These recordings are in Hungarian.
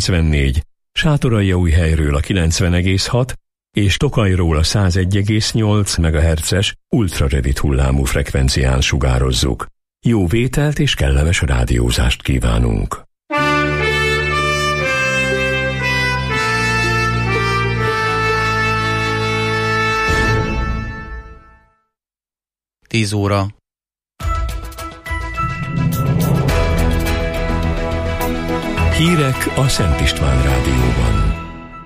94, Sátoraljaújhelyről a 90,6 és Tokajról a 101,8 MHz-es ultrarövid hullámú frekvencián sugározzuk. Jó vételt és kellemes rádiózást kívánunk! Tíz óra. Hírek a Szent István Rádióban.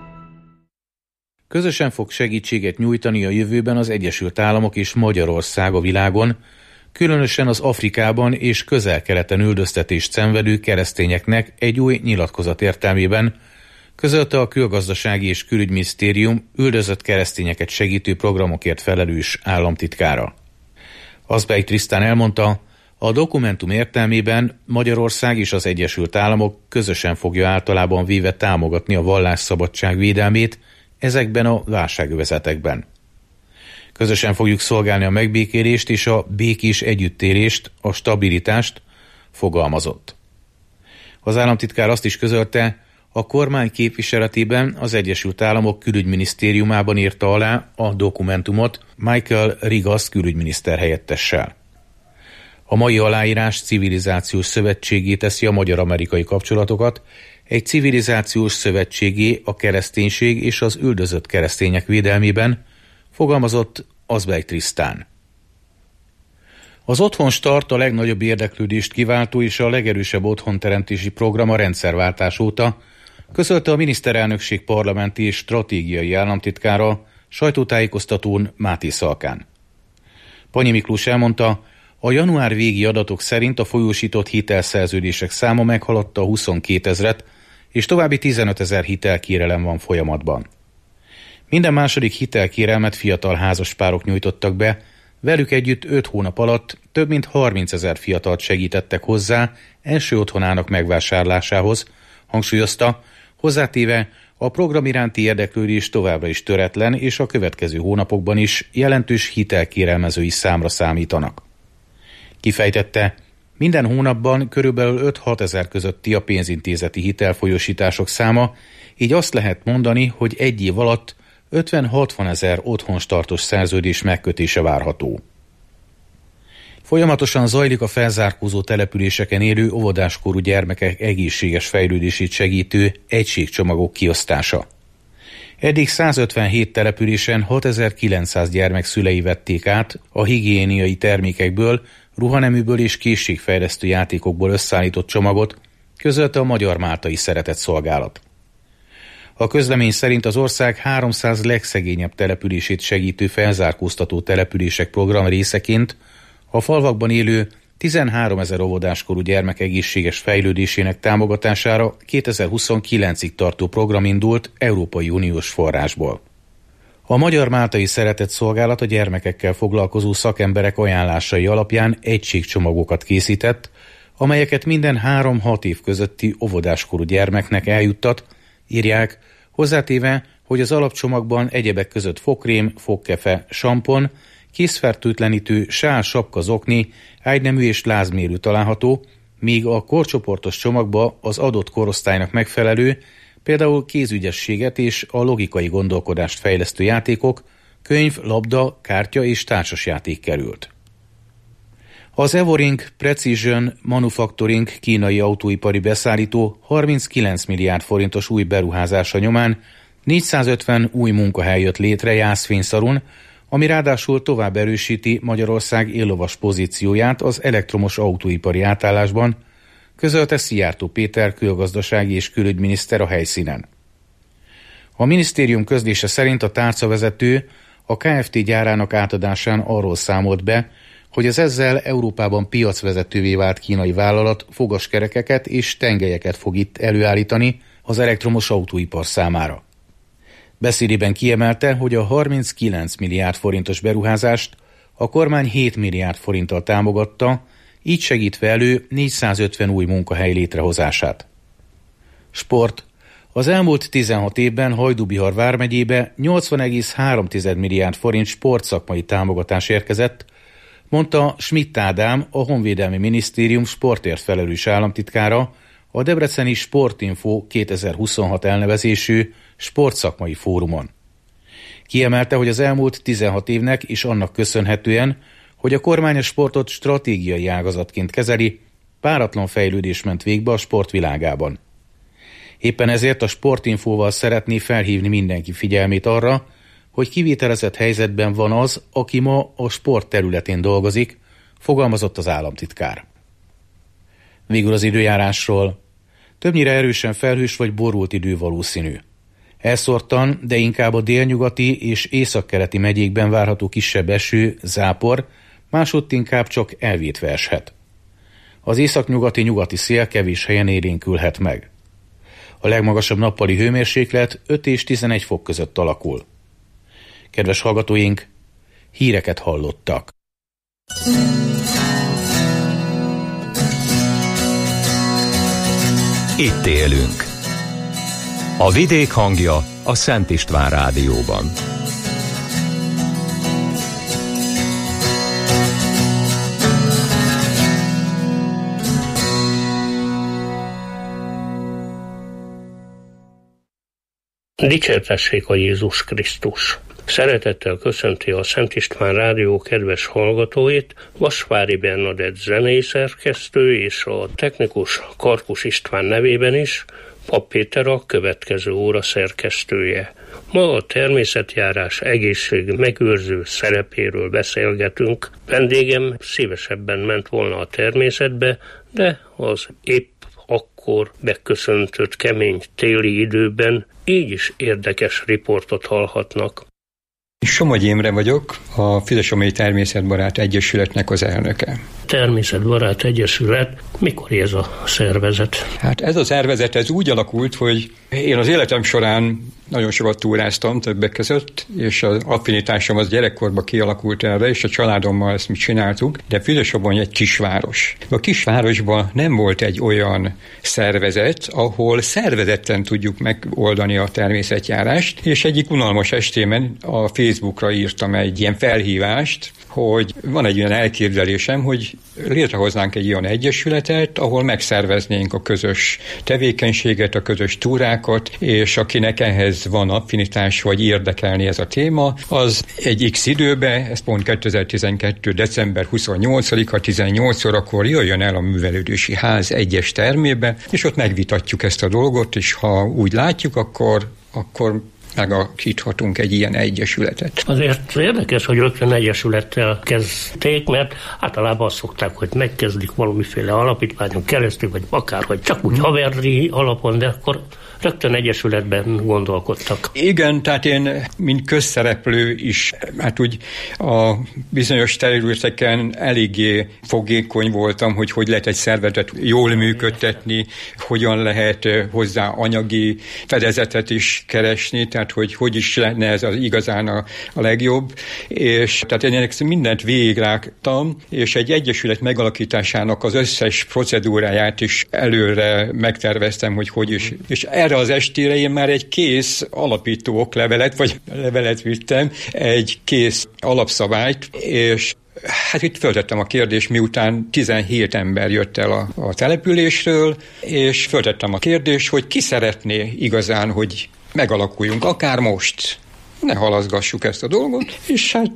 Közösen fog segítséget nyújtani a jövőben az Egyesült Államok és Magyarország a világon, különösen az Afrikában és Közel-Keleten üldöztetést szenvedő keresztényeknek egy új nyilatkozat értelmében, közölte a Külgazdasági és Külügyminisztérium üldözött keresztényeket segítő programokért felelős államtitkára. Azbej Trisztán elmondta, a dokumentum értelmében Magyarország és az Egyesült Államok közösen fogja általában véve támogatni a vallásszabadság védelmét ezekben a válságövezetekben. Közösen fogjuk szolgálni a megbékélést és a békés együttélést, a stabilitást, fogalmazott. Az államtitkár azt is közölte, a kormány képviseletében az Egyesült Államok külügyminisztériumában írta alá a dokumentumot Michael Rigas külügyminiszter helyettessel. A mai aláírás civilizációs szövetségé teszi a magyar-amerikai kapcsolatokat, egy civilizációs szövetségé a kereszténység és az üldözött keresztények védelmében, fogalmazott Azbej Trisztán. Az Otthonstart a legnagyobb érdeklődést kiváltó és a legerősebb otthonteremtési program a rendszerváltás óta, közölte a miniszterelnökség parlamenti és stratégiai államtitkára sajtótájékoztatón Máté Szalkán. Panyi Miklós elmondta, a január végi adatok szerint a folyósított hitelszerződések száma meghaladta a 22 000-et, és további 15 000 hitelkérelem van folyamatban. Minden második hitelkérelmet fiatal házaspárok nyújtottak be, velük együtt 5 hónap alatt több mint 30 000 fiatalt segítettek hozzá első otthonának megvásárlásához, hangsúlyozta, hozzátéve a program iránti érdeklődés továbbra is töretlen, és a következő hónapokban is jelentős hitelkérelmezői számra számítanak. Kifejtette, minden hónapban körülbelül 5-6 000 közötti a pénzintézeti hitelfolyósítások száma, így azt lehet mondani, hogy egy év alatt 50-60 000 otthonstartos szerződés megkötése várható. Folyamatosan zajlik a felzárkózó településeken élő óvodáskorú gyermekek egészséges fejlődését segítő egységcsomagok kiosztása. Eddig 157 településen 6900 gyermek szülei vették át a higiéniai termékekből, ruhaneműből és készségfejlesztő játékokból összeállított csomagot, közölte a Magyar Máltai Szeretett Szolgálat. A közlemény szerint az ország 300 legszegényebb települését segítő felzárkóztató települések program részeként a falvakban élő 13 000 óvodáskorú gyermek egészséges fejlődésének támogatására 2029-ig tartó program indult Európai Uniós forrásból. A Magyar Máltai Szeretett Szolgálat a gyermekekkel foglalkozó szakemberek ajánlásai alapján egységcsomagokat készített, amelyeket minden 3-6 év közötti óvodáskorú gyermeknek eljuttat, írják, hozzátéve, hogy az alapcsomagban egyebek között fogkrém, fogkefe, sampon, készfertőtlenítő, sál, sapka, zokni, ágynemű és lázmérő található, míg a korcsoportos csomagba az adott korosztálynak megfelelő, például kézügyességet és a logikai gondolkodást fejlesztő játékok, könyv, labda, kártya és társasjáték került. Az Evoring Precision Manufacturing kínai autóipari beszállító 39 milliárd forintos új beruházása nyomán 450 új munkahely jött létre Jászfényszarun, ami ráadásul tovább erősíti Magyarország éllovas pozícióját az elektromos autóipari átállásban, közölte Szijjártó Péter külgazdasági és külügyminiszter a helyszínen. A minisztérium közlése szerint a tárcavezető a Kft. Gyárának átadásán arról számolt be, hogy az ezzel Európában piacvezetővé vált kínai vállalat fogaskerekeket és tengelyeket fog itt előállítani az elektromos autóipar számára. Beszédében kiemelte, hogy a 39 milliárd forintos beruházást a kormány 7 milliárd forinttal támogatta, így segítve elő 450 új munkahely létrehozását. Sport. Az elmúlt 16 évben Hajdú-Bihar vármegyébe 80,3 milliárd forint sportszakmai támogatás érkezett, mondta Schmidt Ádám, a Honvédelmi Minisztérium sportért felelős államtitkára a debreceni Sportinfo 2026 elnevezésű sportszakmai fórumon. Kiemelte, hogy az elmúlt 16 évnek is annak köszönhetően, hogy a kormány a sportot stratégiai ágazatként kezeli, páratlan fejlődés ment végbe a sportvilágában. Éppen ezért a Sportinfóval szeretné felhívni mindenki figyelmét arra, hogy kivitelezett helyzetben van az, aki ma a sport területén dolgozik, fogalmazott az államtitkár. Végül az időjárásról. Többnyire erősen felhős vagy borult idő valószínű. Elszórtan, de inkább a délnyugati és északkeleti megyékben várható kisebb eső, zápor, másutt inkább csak elvétve eshet. Az északnyugati szél kevés helyen élénkülhet meg. A legmagasabb nappali hőmérséklet 5 és 11 fok között alakul. Kedves hallgatóink, híreket hallottak. Itt élünk. A vidék hangja a Szent István Rádióban. Dicsértessék a Jézus Krisztus! Szeretettel köszönti a Szent István Rádió kedves hallgatóit, Vasvári Bernadett zenészerkesztő és a technikus Karkus István nevében is, Pap Péter a következő óra szerkesztője. Ma a természetjárás egészség megőrző szerepéről beszélgetünk. Vendégem szívesebben ment volna a természetbe, de az épp akkor beköszöntött kemény téli időben így is érdekes riportot hallhatnak. Somogyi Imre vagyok, a Fideszsomogyi Természetbarát Egyesületnek az elnöke. Természetbarát Egyesület, mikor ez a szervezet? Hát ez a szervezet ez úgy alakult, hogy én az életem során nagyon sokat túráztam többek között, és az affinitásom az gyerekkorban kialakult erre, és a családommal ezt mi csináltuk, de Fideszsomogyi egy kisváros. A kisvárosban nem volt egy olyan szervezet, ahol szervezetten tudjuk megoldani a természetjárást, és egyik unalmas estémen a Facebookra írtam egy ilyen felhívást, hogy van egy olyan elképzelésem, hogy létrehoznánk egy olyan egyesületet, ahol megszerveznénk a közös tevékenységet, a közös túrákat, és akinek ehhez van affinitás, vagy érdekelni ez a téma, az egy X időben, ez pont 2012. december 28-a 18 órakor jöjjön el a Művelődési Ház egyes termébe, és ott megvitatjuk ezt a dolgot, és ha úgy látjuk, akkor megakíthatunk egy ilyen egyesületet. Azért érdekes, hogy rögtön egyesülettel kezdték, mert általában azt szokták, hogy megkezdik valamiféle alapítványon keresztül, vagy akárhogy csak úgy haverdi alapon, de akkor rögtön egyesületben gondolkodtak. Igen, tehát én, mint közszereplő is, hát úgy a bizonyos területeken eléggé fogékony voltam, hogy lehet egy szervezetet jól működtetni, hogyan lehet hozzá anyagi fedezetet is keresni, tehát hogy is lenne ez az igazán a legjobb, és tehát én ennek mindent végigrágtam, és egy egyesület megalakításának az összes procedúráját is előre megterveztem, hogy is. És erre az estére én már egy kész alapító oklevelet, vagy levelet vittem, egy kész alapszabályt, és hát itt föltettem a kérdést, miután 17 ember jött el a településről, és föltettem a kérdést, hogy ki szeretné igazán, hogy megalakuljunk, akár most. Ne halaszgassuk ezt a dolgot, és hát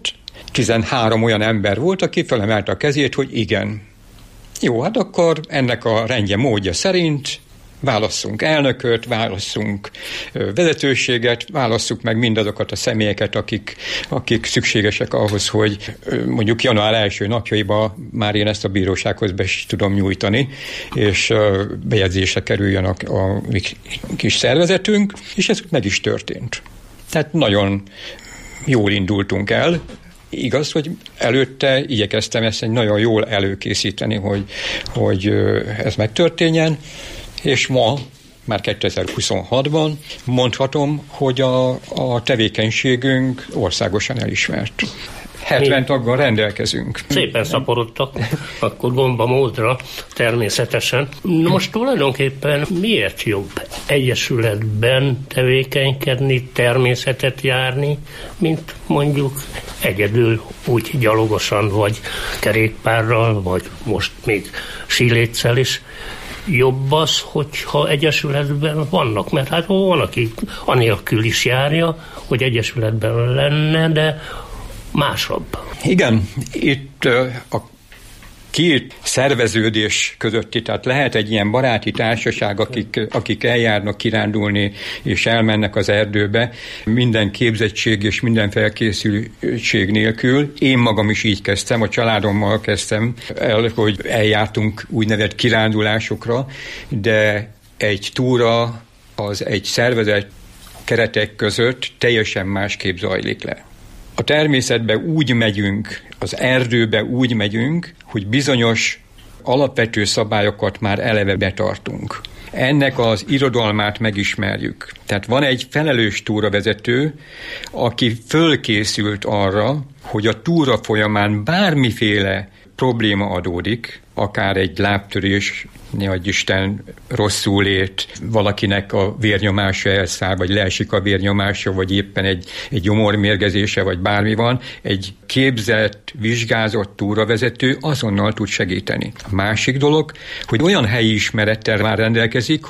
13 olyan ember volt, aki felemelte a kezét, hogy igen. Jó, hát akkor ennek a rendje módja szerint válasszunk elnököt, válasszunk vezetőséget, válasszuk meg mindazokat a személyeket, akik szükségesek ahhoz, hogy mondjuk január első napjaiban már én ezt a bírósághoz be is tudom nyújtani, és bejegyzésre kerüljön a kis szervezetünk, és ez meg is történt. Tehát nagyon jól indultunk el. Igaz, hogy előtte igyekeztem ezt nagyon jól előkészíteni, hogy ez megtörténjen, és ma, már 2026-ban mondhatom, hogy a tevékenységünk országosan elismert. 70 taggal rendelkezünk. Szépen szaporodtak, akkor gomba módra természetesen. Most tulajdonképpen miért jobb egyesületben tevékenykedni, természetet járni, mint mondjuk egyedül úgy gyalogosan, vagy kerékpárral, vagy most még síléccel is. jobb az, hogyha egyesületben vannak, mert hát van, aki anélkül is járja, hogy egyesületben lenne, de másabb. Igen, itt a két szerveződés közötti, tehát lehet egy ilyen baráti társaság, akik eljárnak kirándulni, és elmennek az erdőbe, minden képzettség és minden felkészültség nélkül. Én magam is így kezdtem, a családommal kezdtem el, hogy eljártunk úgynevezett kirándulásokra, de egy túra az egy szervezet keretek között teljesen másképp zajlik le. A természetbe úgy megyünk, az erdőbe úgy megyünk, hogy bizonyos alapvető szabályokat már eleve betartunk. Ennek az irodalmát megismerjük. Tehát van egy felelős túravezető, aki fölkészült arra, hogy a túra folyamán bármiféle probléma adódik, akár egy lábtörés, ne adj Isten, rosszul lét, valakinek a vérnyomása elszáll, vagy leesik a vérnyomása, vagy éppen egy gyomormérgezése, vagy bármi van, egy képzett, vizsgázott túravezető azonnal tud segíteni. A másik dolog, hogy olyan helyi ismerettel már rendelkezik,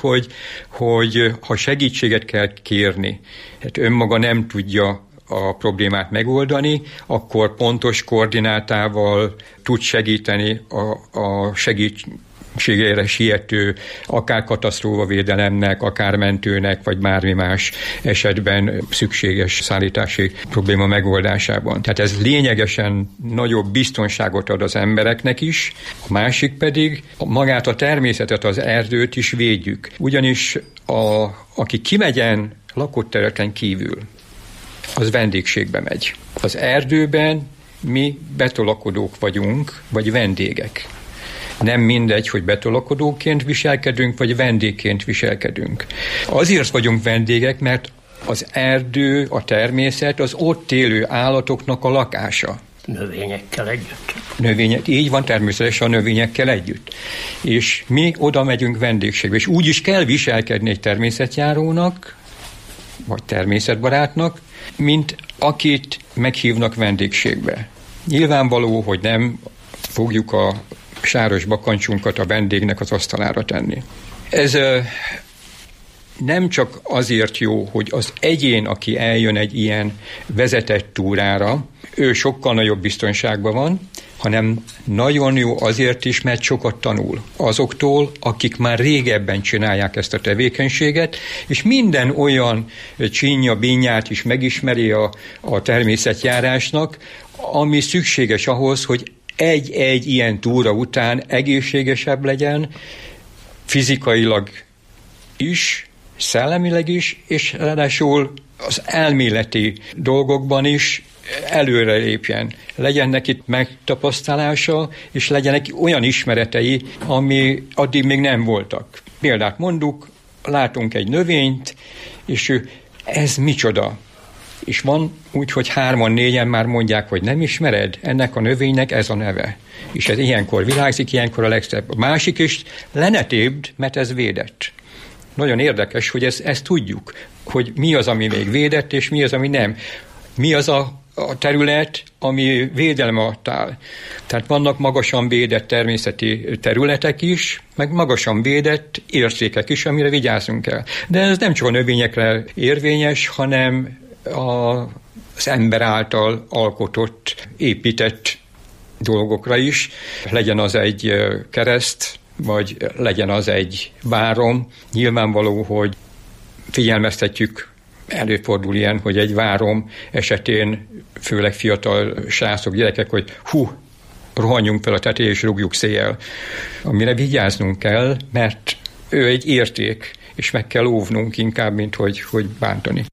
hogy ha segítséget kell kérni, hát önmaga nem tudja a problémát megoldani, akkor pontos koordinátával tud segíteni a segítségére siető, akár katasztrófavédelemnek, akár mentőnek, vagy bármi más esetben szükséges szállítási probléma megoldásában. Tehát ez lényegesen nagyobb biztonságot ad az embereknek is, a másik pedig magát a természetet, az erdőt is védjük. Ugyanis aki kimegyen lakott területen kívül, az vendégségbe megy. Az erdőben mi betolakodók vagyunk, vagy vendégek. Nem mindegy, hogy betolakodóként viselkedünk, vagy vendégként viselkedünk. Azért vagyunk vendégek, mert az erdő, a természet az ott élő állatoknak a lakása. Növényekkel együtt. Így van, természetesen a növényekkel együtt. És mi oda megyünk vendégségbe, és úgy is kell viselkedni egy természetjárónak, vagy természetbarátnak, mint akit meghívnak vendégségbe. Nyilvánvaló, hogy nem fogjuk a sáros bakancsunkat a vendégnek az asztalára tenni. Ez nem csak azért jó, hogy az egyén, aki eljön egy ilyen vezetett túrára, ő sokkal nagyobb biztonságban van, hanem nagyon jó azért is, mert sokat tanul azoktól, akik már régebben csinálják ezt a tevékenységet, és minden olyan csínja, bínyát is megismeri a természetjárásnak, ami szükséges ahhoz, hogy egy ilyen túra után egészségesebb legyen, fizikailag is, szellemileg is, és ráadásul az elméleti dolgokban is előre lépjen. Legyen neki megtapasztalása, és legyenek olyan ismeretei, ami addig még nem voltak. Példát mondjuk, látunk egy növényt, és ez micsoda? És van úgy, hogy 3-4 már mondják, hogy nem ismered, ennek a növénynek ez a neve. És ez ilyenkor virágzik, ilyenkor a legszebb. A másik is lenetébd, mert ez védett. Nagyon érdekes, hogy ezt tudjuk, hogy mi az, ami még védett, és mi az, ami nem. Mi az a terület, ami védelem alatt áll. Tehát vannak magasan védett természeti területek is, meg magasan védett értékek is, amire vigyázzunk kell. De ez nem csak a növényekre érvényes, hanem az ember által alkotott, épített dolgokra is. Legyen az egy kereszt, vagy legyen az egy várom. Nyilvánvaló, hogy figyelmeztetjük, előfordul ilyen, hogy egy várom esetén, főleg fiatal srácok, gyerekek, hogy rohanjunk fel a tetejére és rúgjuk széjjel. Amire vigyáznunk kell, mert ő egy érték, és meg kell óvnunk inkább, mint hogy bántani.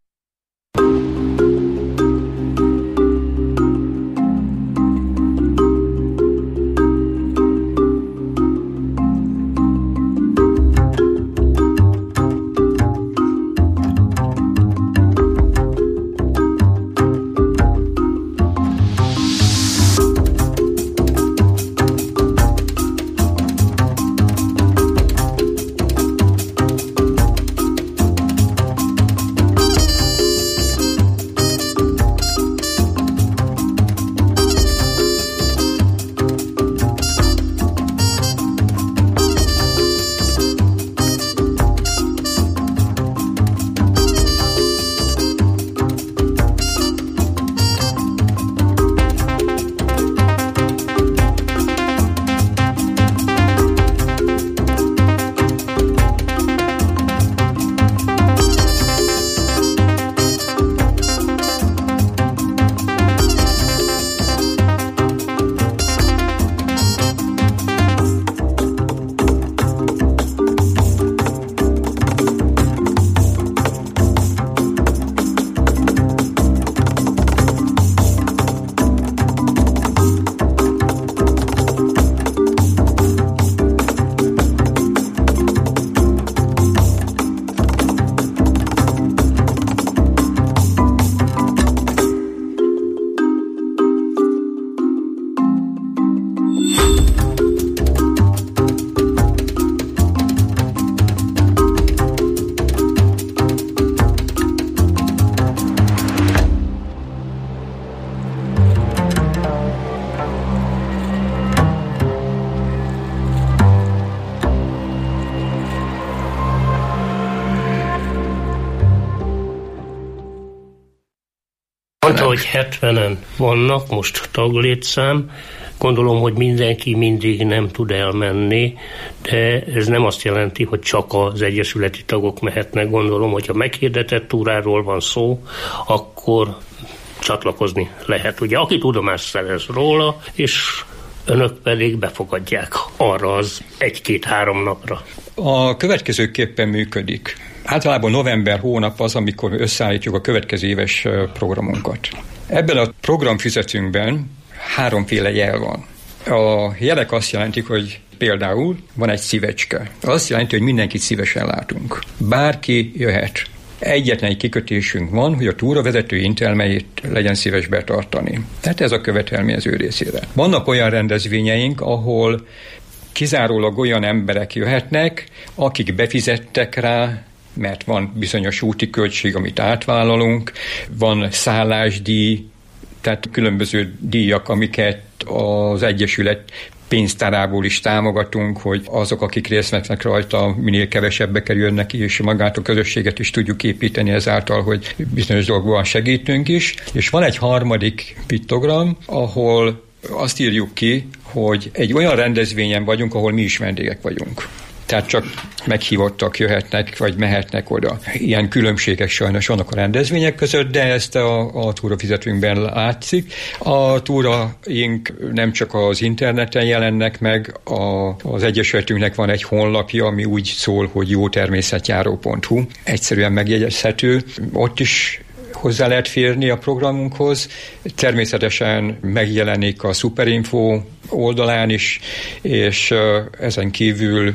Mondta, hogy 70-en vannak most taglétszám. Gondolom, hogy mindenki mindig nem tud elmenni, de ez nem azt jelenti, hogy csak az egyesületi tagok mehetnek. Gondolom, hogyha meghirdetett túráról van szó, akkor csatlakozni lehet. Ugye, aki tudomást szerez róla, és önök pedig befogadják arra az 1-2-3 napra. A következőképpen működik. Általában november hónap az, amikor összeállítjuk a következő éves programunkat. Ebben a programfüzetünkben 3 jel van. A jelek azt jelentik, hogy például van egy szívecske. Azt jelenti, hogy mindenkit szívesen látunk. Bárki jöhet. Egyetlen egy kikötésünk van, hogy a túravezető intelmeit legyen szíves betartani. Tehát ez a követelmény az ő részére. Vannak olyan rendezvényeink, ahol kizárólag olyan emberek jöhetnek, akik befizettek rá, mert van bizonyos úti költség, amit átvállalunk, van szállásdíj, tehát különböző díjak, amiket az Egyesület pénztárából is támogatunk, hogy azok, akik részt vesznek rajta, minél kevesebbe kerülnek, és magát a közösséget is tudjuk építeni ezáltal, hogy bizonyos dolgokban segítünk is. És van egy harmadik piktogram, ahol azt írjuk ki, hogy egy olyan rendezvényen vagyunk, ahol mi is vendégek vagyunk. Tehát csak meghívottak jöhetnek, vagy mehetnek oda. Ilyen különbségek sajnos vannak a rendezvények között, de ezt a túrafizetőnkben látszik. A túraink nem csak az interneten jelennek meg, az Egyesületünknek van egy honlapja, ami úgy szól, hogy jótermészetjáró.hu. Egyszerűen megjegyezhető. Ott is hozzá lehet férni a programunkhoz. Természetesen megjelenik a Superinfo oldalán is, és ezen kívül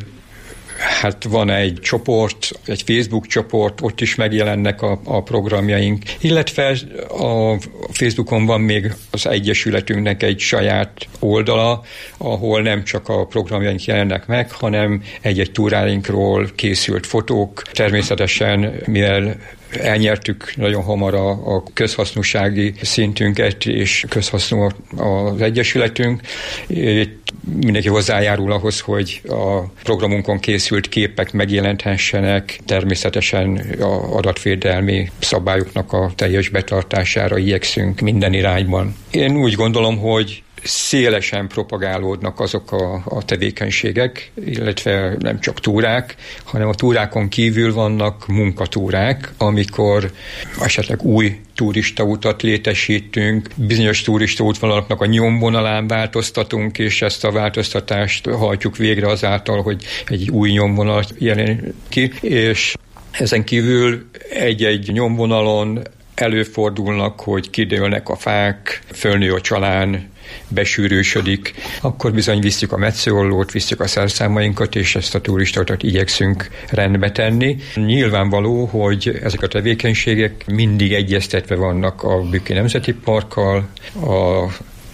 hát van egy csoport, egy Facebook csoport, ott is megjelennek a programjaink, illetve a Facebookon van még az Egyesületünknek egy saját oldala, ahol nem csak a programjaink jelennek meg, hanem egy-egy túráinkról készült fotók. Természetesen, mivel elnyertük nagyon hamar a közhasznúsági szintünket, és közhasznú az Egyesületünk. Itt mindenki hozzájárul ahhoz, hogy a programunkon készült képek megjelenthessenek. Természetesen az adatvédelmi szabályoknak a teljes betartására igyekszünk minden irányban. Én úgy gondolom, hogy szélesen propagálódnak azok a tevékenységek, illetve nem csak túrák, hanem a túrákon kívül vannak munkatúrák, amikor esetleg új turistautat létesítünk, bizonyos turistaútvonalaknak a nyomvonalán változtatunk, és ezt a változtatást hajtjuk végre azáltal, hogy egy új nyomvonal jelenik ki, és ezen kívül egy-egy nyomvonalon előfordulnak, hogy kidőlnek a fák, fölnő a csalán, besűrűsödik, akkor bizony visszük a metszőollót, visszük a szerszámainkat, és ezt a turistáutat igyekszünk rendbe tenni. Nyilvánvaló, hogy ezek a tevékenységek mindig egyeztetve vannak a Bükki Nemzeti Parkkal, a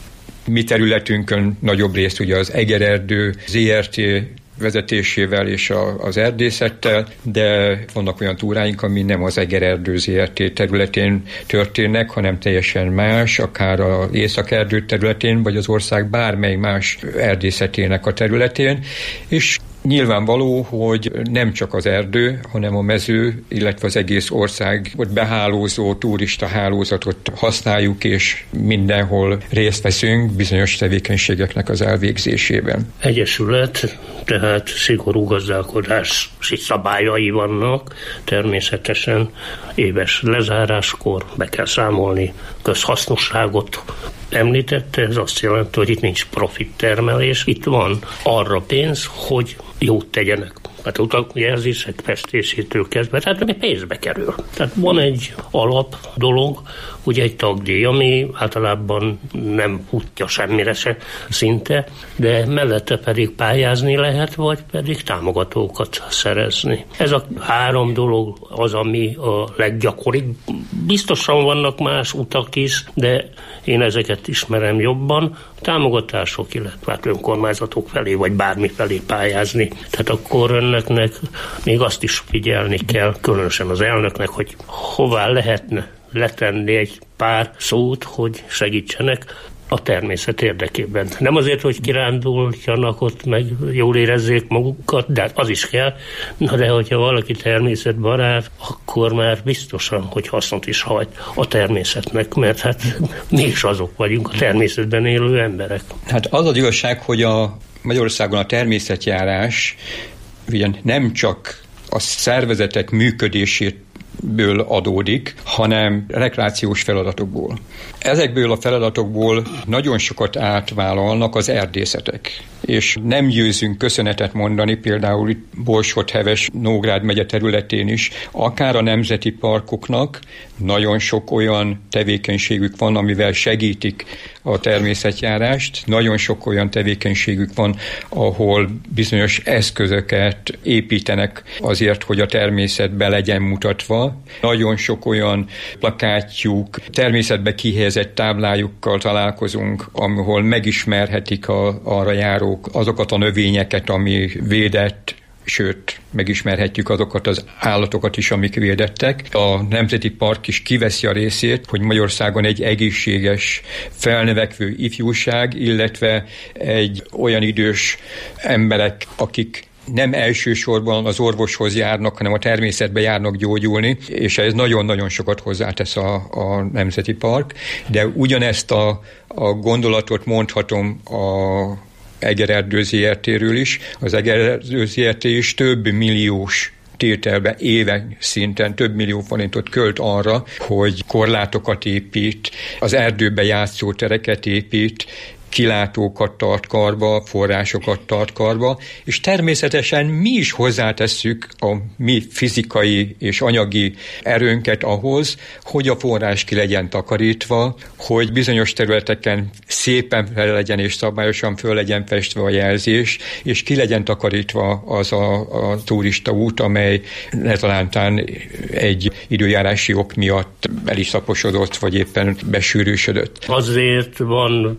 mi területünkön nagyobb részt ugye az Egererdő ZRT vezetésével és az erdészettel, de vannak olyan túráink, ami nem az Egererdő ZRT területén történnek, hanem teljesen más, akár az Északerdő területén, vagy az ország bármely más erdészetének a területén, és nyilvánvaló, hogy nem csak az erdő, hanem a mező, illetve az egész ország behálózó turista hálózatot használjuk, és mindenhol részt veszünk bizonyos tevékenységeknek az elvégzésében. Egyesület, tehát szigorú gazdálkodási szabályai vannak, természetesen éves lezáráskor be kell számolni közhasznosságot. Említette, ez azt jelenti, hogy itt nincs profit termelés, itt van arra pénz, hogy jót tegyenek. Hát utakjelzések festésétől kezdve, tehát ami pénzbe kerül. Tehát van egy alap dolog, ugye egy tagdíj, ami általában nem útja semmire se szinte, de mellette pedig pályázni lehet, vagy pedig támogatókat szerezni. Ez a 3 dolog az, ami a leggyakoribb. Biztosan vannak más utak is, de én ezeket ismerem jobban. Támogatások, illetve önkormányzatok felé, vagy bármi felé pályázni. Tehát akkor önöknek még azt is figyelni kell, különösen az elnöknek, hogy hová lehetne letenni egy pár szót, hogy segítsenek. a természet érdekében. Nem azért, hogy kiránduljanak ott, meg jól érezzék magukat, de az is kell. Na de hogyha valaki természetbarát, akkor már biztosan, hogy hasznot is hajt a természetnek, mert hát mi is azok vagyunk, a természetben élő emberek. Hát az az igazság, hogy a Magyarországon a természetjárás ugyan nem csak a szervezetek működéséből adódik, hanem rekreációs feladatokból. Ezekből a feladatokból nagyon sokat átvállalnak az erdészetek. És nem győzünk köszönetet mondani, például itt Borsod-Heves, Nógrád megye területén is, akár a nemzeti parkoknak nagyon sok olyan tevékenységük van, amivel segítik a természetjárást. Nagyon sok olyan tevékenységük van, ahol bizonyos eszközöket építenek azért, hogy a természetbe legyen mutatva. Nagyon sok olyan plakátjuk, természetbe kihelyezett táblájukkal találkozunk, ahol megismerhetik arra járók azokat a növényeket, ami védett, sőt, megismerhetjük azokat az állatokat is, amik védettek. A Nemzeti Park is kiveszi a részét, hogy Magyarországon egy egészséges, felnövekvő ifjúság, illetve egy olyan idős emberek, akik nem elsősorban az orvoshoz járnak, hanem a természetbe járnak gyógyulni, és ez nagyon-nagyon sokat hozzátesz a Nemzeti Park, de ugyanezt a gondolatot mondhatom a Egererdő ZRT-ről is. Az Egererdő ZRT is több milliós tételbe éves szinten több millió forintot költ arra, hogy korlátokat épít, az erdőbe játszótereket épít, kilátókat tart karba, forrásokat tart karba, és természetesen mi is hozzátesszük a mi fizikai és anyagi erőnket ahhoz, hogy a forrás ki legyen takarítva, hogy bizonyos területeken szépen fel legyen és szabályosan föl legyen festve a jelzés, és ki legyen takarítva az a turista út, amely netalántán egy időjárási ok miatt el is szaposodott, vagy éppen besűrűsödött. Azért van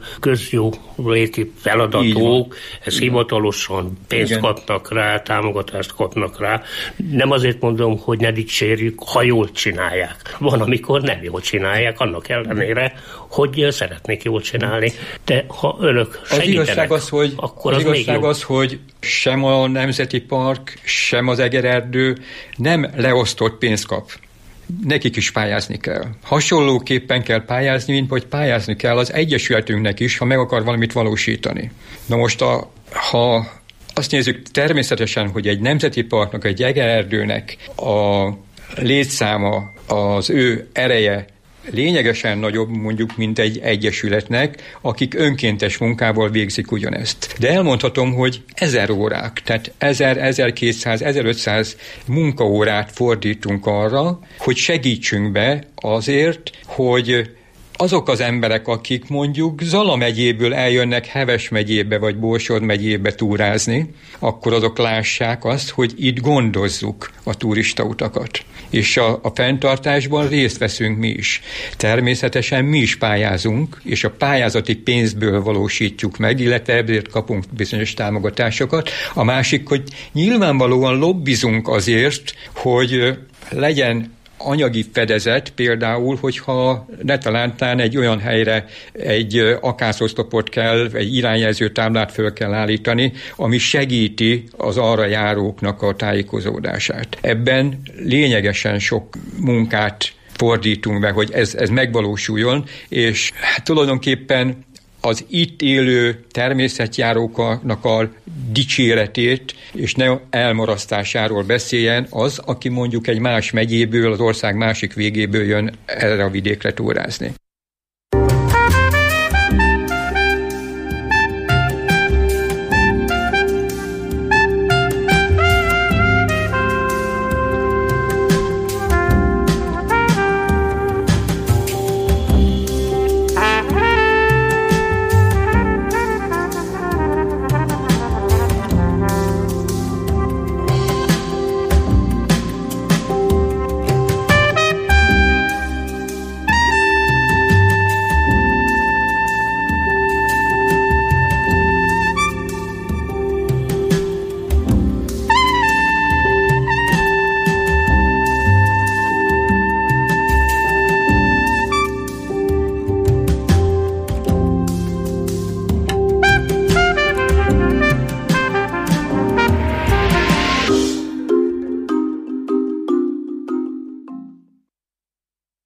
léti feladatok, ez hivatalosan pénzt kapnak rá, támogatást kapnak rá. Nem azért mondom, hogy ne dicsérjük, ha jól csinálják. Van, amikor nem jól csinálják, annak ellenére, hogy szeretnék jól csinálni. De ha önök segítenek, akkor az igazság az, hogy sem a Nemzeti Park, sem az Egererdő nem leosztott pénzt kap. Nekik is pályázni kell. Hasonlóképpen kell pályázni, mint hogy pályázni kell az egyesületünknek is, ha meg akar valamit valósítani. Na most, ha azt nézzük természetesen, hogy egy nemzeti parknak, egy Egererdőnek a létszáma, az ő ereje lényegesen nagyobb mondjuk, mint egy egyesületnek, akik önkéntes munkával végzik ugyanezt. De elmondhatom, hogy 1000 órák, tehát 1000, 1200, 1500 munkaórát fordítunk arra, hogy segítsünk be azért, hogy azok az emberek, akik mondjuk Zala megyéből eljönnek Heves megyébe vagy Borsod megyébe túrázni, akkor azok lássák azt, hogy itt gondozzuk a turistautakat. És a fenntartásban részt veszünk mi is. Természetesen mi is pályázunk, és a pályázati pénzből valósítjuk meg, illetve ezért kapunk bizonyos támogatásokat. A másik, hogy nyilvánvalóan lobbizunk azért, hogy legyen anyagi fedezet, például, hogyha netalántán egy olyan helyre egy akásoszlopot kell, egy irányjelző táblát föl kell állítani, ami segíti az arra járóknak a tájékozódását. Ebben lényegesen sok munkát fordítunk be, hogy ez megvalósuljon, és tulajdonképpen az itt élő természetjáróknak a dicséretét és ne elmarasztásáról beszéljen az, aki mondjuk egy más megyéből, az ország másik végéből jön erre a vidékre túrázni.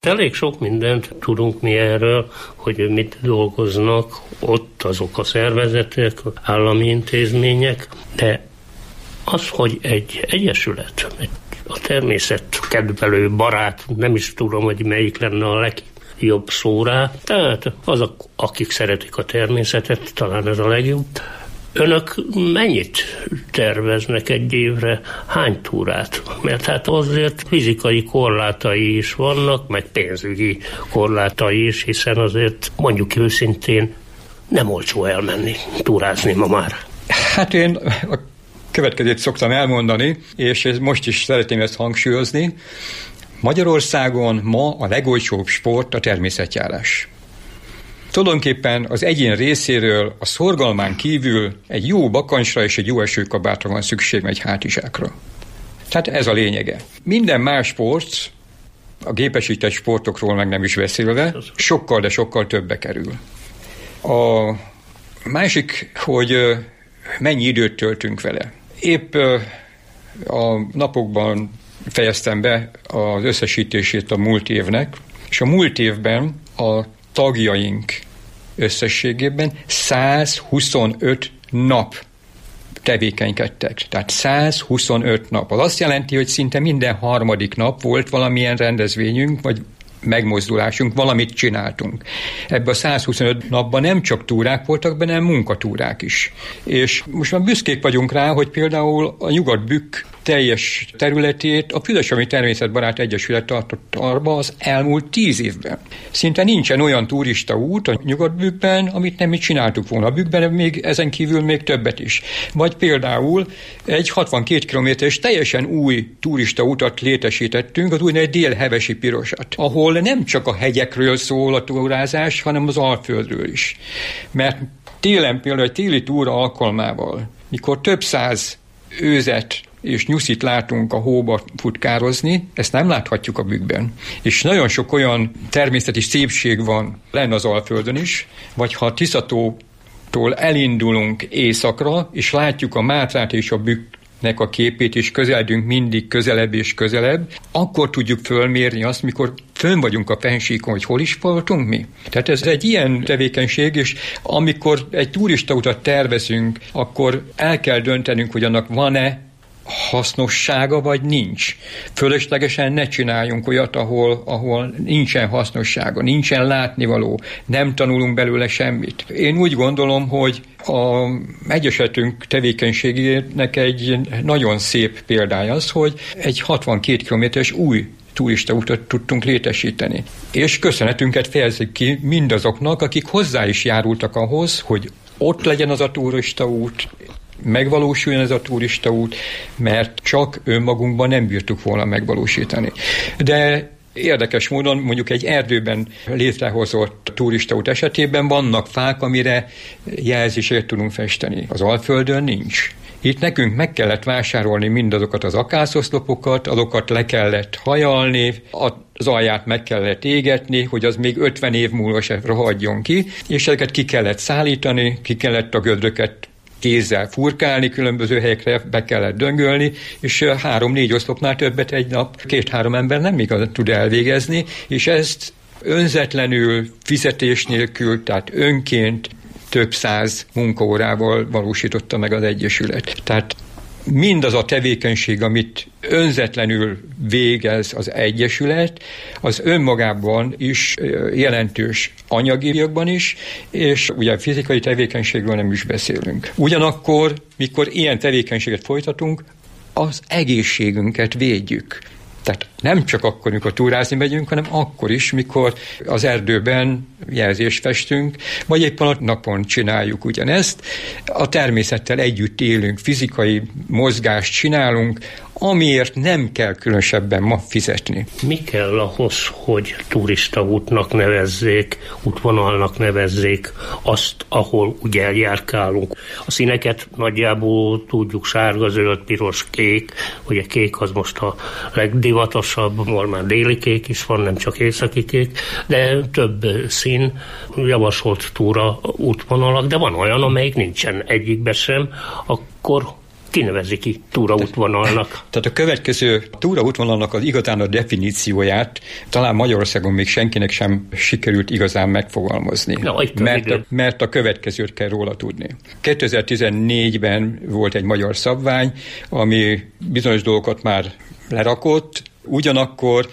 Elég sok mindent tudunk mi erről, hogy mit dolgoznak ott azok a szervezetek, állami intézmények, de az, hogy egy egyesület, a természetkedvelő barát, nem is tudom, hogy melyik lenne a legjobb szó rá, tehát azok, akik szeretik a természetet, talán ez a legjobb. Önök mennyit terveznek egy évre, hány túrát? Mert hát azért fizikai korlátai is vannak, meg pénzügyi korlátai is, hiszen azért mondjuk őszintén nem olcsó elmenni, túrázni ma már. Hát én a következőt szoktam elmondani, és most is szeretném ezt hangsúlyozni. Magyarországon ma a legolcsóbb sport a természetjárás. Tulajdonképpen az egyén részéről a szorgalmán kívül egy jó bakancsra és egy jó esőkabátra van szükség, egy hátizsákra. Tehát ez a lényege. Minden más sport, a gépesített sportokról meg nem is beszélve, sokkal, de sokkal többe kerül. A másik, hogy mennyi időt töltünk vele. Épp a napokban fejeztem be az összesítését a múlt évnek, és a múlt évben a tagjaink összességében 125 nap tevékenykedtek. Tehát 125 nap. Az azt jelenti, hogy szinte minden harmadik nap volt valamilyen rendezvényünk, vagy megmozdulásunk, valamit csináltunk. Ebben a 125 napban nem csak túrák voltak benne, hanem munkatúrák is. És most már büszkék vagyunk rá, hogy például a Nyugat-Bükk teljes területét a Fülösömi Természetbarát Egyesület tartott arba az elmúlt 10 évben. Szinte nincsen olyan turista út a Nyugat-Bükkben, amit nem mi csináltuk volna. A Bükkben még ezen kívül még többet is. Vagy például egy 62 kilométeres teljesen új turista utat létesítettünk, az úgynevezett Dél-Hevesi Pirosat, ahol nem csak a hegyekről szól a túrázás, hanem az Alföldről is. Mert télen például egy téli túra alkalmával, mikor több száz őzet és nyuszit látunk a hóba futkározni, ezt nem láthatjuk a Bükkben. És nagyon sok olyan természeti szépség van lenne az Alföldön is, vagy ha Tiszatótól elindulunk északra, és látjuk a Mátrát és a Bükknek a képét, és közeledünk mindig közelebb és közelebb, akkor tudjuk fölmérni azt, mikor fönn vagyunk a fennsíkon, hogy hol is voltunk mi. Tehát ez egy ilyen tevékenység, és amikor egy turistautat tervezünk, akkor el kell döntenünk, hogy annak van-e hasznossága, vagy nincs. Fölöslegesen ne csináljunk olyat, ahol nincsen hasznossága, nincsen látnivaló, nem tanulunk belőle semmit. Én úgy gondolom, hogy a egyesületünk tevékenységének egy nagyon szép példája az, hogy egy 62 kilométeres új turistautat tudtunk létesíteni. És köszönetünket fejezzük ki mindazoknak, akik hozzá is járultak ahhoz, hogy ott legyen az a turistaút, megvalósuljon ez a turistaút, mert csak önmagunkban nem bírtuk volna megvalósítani. De érdekes módon mondjuk egy erdőben létrehozott turistaút esetében vannak fák, amire jelzéseket tudunk festeni. Az Alföldön nincs. Itt nekünk meg kellett vásárolni mindazokat az akászoszlopokat, azokat le kellett hajalni, az alját meg kellett égetni, hogy az még 50 év múlva se rohadjon ki, és ezeket ki kellett szállítani, ki kellett a gödröket kézzel furkálni, különböző helyekre be kellett döngölni, és 3-4 oszlopnál többet egy nap 2-3 ember nem igazán tud elvégezni, és ezt önzetlenül, fizetés nélkül, tehát önként több száz munkaórával valósította meg az Egyesület. Tehát mindaz a tevékenység, amit önzetlenül végez az Egyesület, az önmagában is jelentős anyagiakban is, és ugye fizikai tevékenységről nem is beszélünk. Ugyanakkor, mikor ilyen tevékenységet folytatunk, az egészségünket védjük. Tehát nem csak akkor, mikor túrázni megyünk, hanem akkor is, mikor az erdőben jelzést festünk, vagy éppen a napon csináljuk ugyanezt. A természettel együtt élünk, fizikai mozgást csinálunk, amiért nem kell különösebben ma fizetni. Mi kell ahhoz, hogy turistaútnak nevezzék, útvonalnak nevezzék azt, ahol ugye eljárkálunk? A színeket nagyjából tudjuk, sárga, zöld, piros, kék, ugye kék az most a legdivatosabb, már déli kék is van, nem csak északi kék, de több szín, javasolt túra útvonalak, de van olyan, amelyik nincsen egyikbe sem, akkor kinevezi ki túraútvonalnak. Tehát a következő túraútvonalnak az igazán a definícióját talán Magyarországon még senkinek sem sikerült igazán megfogalmazni. Mert a következőt kell róla tudni. 2014-ben volt egy magyar szabvány, ami bizonyos dolgokat már lerakott, ugyanakkor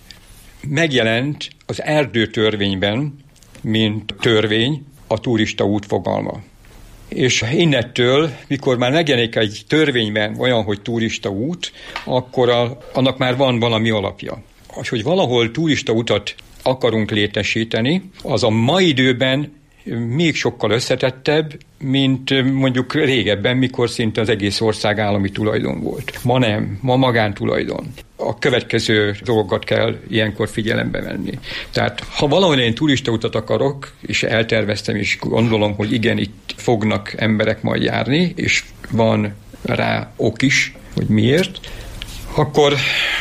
megjelent az erdőtörvényben, mint törvény, a turista út fogalma. És innettől, mikor már megjelenik egy törvényben olyan, hogy turista út, akkor annak már van valami alapja. Hogy valahol turista utat akarunk létesíteni, az a mai időben még sokkal összetettebb, mint mondjuk régebben, mikor szinte az egész ország állami tulajdon volt. Ma nem, ma magántulajdon. A következő dolgokat kell ilyenkor figyelembe venni. Tehát, ha valahol én turistautat akarok, és elterveztem, és gondolom, hogy igen, itt fognak emberek majd járni, és van rá ok is, hogy miért, akkor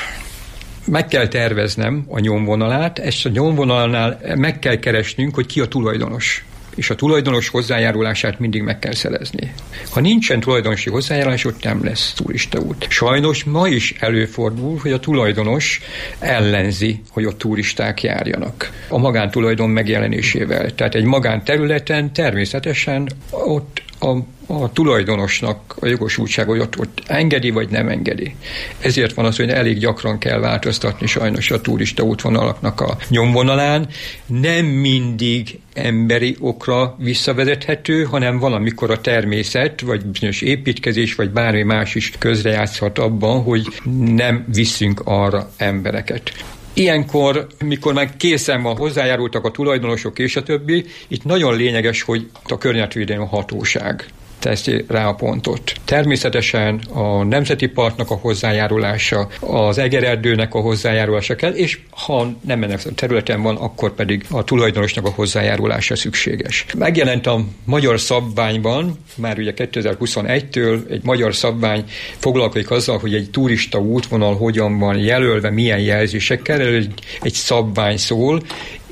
meg kell terveznem a nyomvonalát, ezt a nyomvonalnál meg kell keresnünk, hogy ki a tulajdonos. És a tulajdonos hozzájárulását mindig meg kell szerezni. Ha nincsen tulajdonosi hozzájárulás, ott nem lesz turistaút. Sajnos ma is előfordul, hogy a tulajdonos ellenzi, hogy ott turisták járjanak. A magántulajdon megjelenésével. Tehát egy magánterületen természetesen ott a tulajdonosnak a jogosultsága, hogy ott engedi, vagy nem engedi. Ezért van az, hogy elég gyakran kell változtatni sajnos a turista útvonalaknak a nyomvonalán. Nem mindig emberi okra visszavezethető, hanem valamikor a természet, vagy bizonyos építkezés, vagy bármi más is közrejátszhat abban, hogy nem viszünk arra embereket. Ilyenkor, mikor már készen van, hozzájárultak a tulajdonosok és a többi, itt nagyon lényeges, hogy a környezetvédelmi hatóság teszi rá a pontot. Természetesen a Nemzeti Parknak a hozzájárulása, az Egererdőnek a hozzájárulása kell, és ha nem ennek a területen van, akkor pedig a tulajdonosnak a hozzájárulása szükséges. Megjelent a magyar szabványban, már ugye 2021-től egy magyar szabvány foglalkozik azzal, hogy egy turista útvonal hogyan van jelölve, milyen jelzésekkel, egy szabvány szól.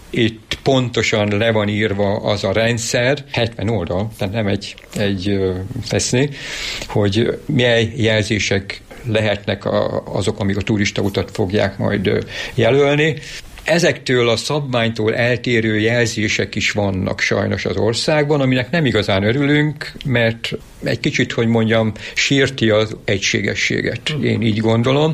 Itt pontosan le van írva az a rendszer, 70 oldal, tehát nem egy feszni, hogy milyen jelzések lehetnek azok, amik a turistautat fogják majd jelölni. Ezektől a szabványtól eltérő jelzések is vannak sajnos az országban, aminek nem igazán örülünk, mert egy kicsit, hogy mondjam, sérti az egységességet. Én így gondolom,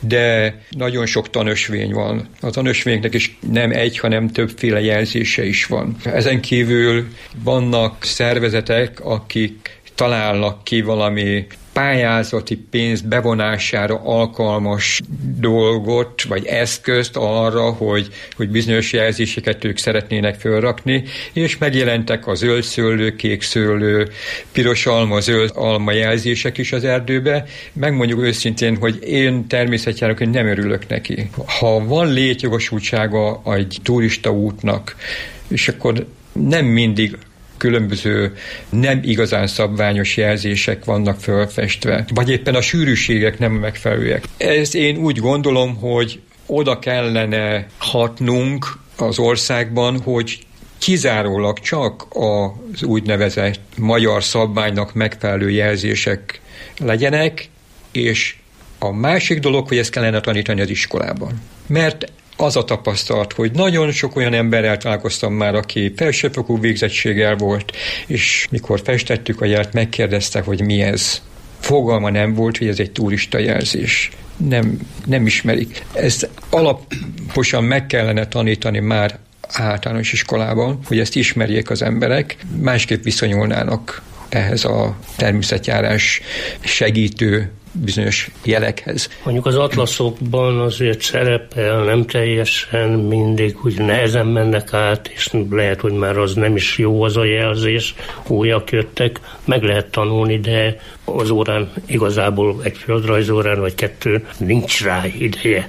de nagyon sok tanösvény van. A tanösvényeknek is nem egy, hanem többféle jelzése is van. Ezen kívül vannak szervezetek, akik találnak ki valami pályázati pénz bevonására alkalmas dolgot, vagy eszközt arra, hogy bizonyos jelzéseket ők szeretnének fölrakni, és megjelentek a zöld szőlő, kék szőlő, piros alma, zöld alma jelzések is az erdőbe. Megmondjuk őszintén, hogy én természetjának nem örülök neki. Ha van létjogosultsága egy turista útnak, és akkor nem mindig különböző nem igazán szabványos jelzések vannak fölfestve, vagy éppen a sűrűségek nem megfelelőek. Ez én úgy gondolom, hogy oda kellene hatnunk az országban, hogy kizárólag csak az úgynevezett magyar szabványnak megfelelő jelzések legyenek, és a másik dolog, hogy ezt kellene tanítani az iskolában. Mert az a tapasztalat, hogy nagyon sok olyan emberrel találkoztam már, aki felsőfokú végzettséggel volt, és mikor festettük a jelet, megkérdezte, hogy mi ez. Fogalma nem volt, hogy ez egy turista jelzés. Nem ismerik. Ezt alaposan meg kellene tanítani már általános iskolában, hogy ezt ismerjék az emberek, másképp viszonyulnának ehhez a természetjárás segítő bizonyos jelekhez. Mondjuk az atlaszokban azért szerepel, nem teljesen mindig, úgy nehezen mennek át, és lehet, hogy már az nem is jó az a jelzés, újak jöttek, meg lehet tanulni, de az órán igazából egy földrajzórán vagy kettőn nincs rá ideje.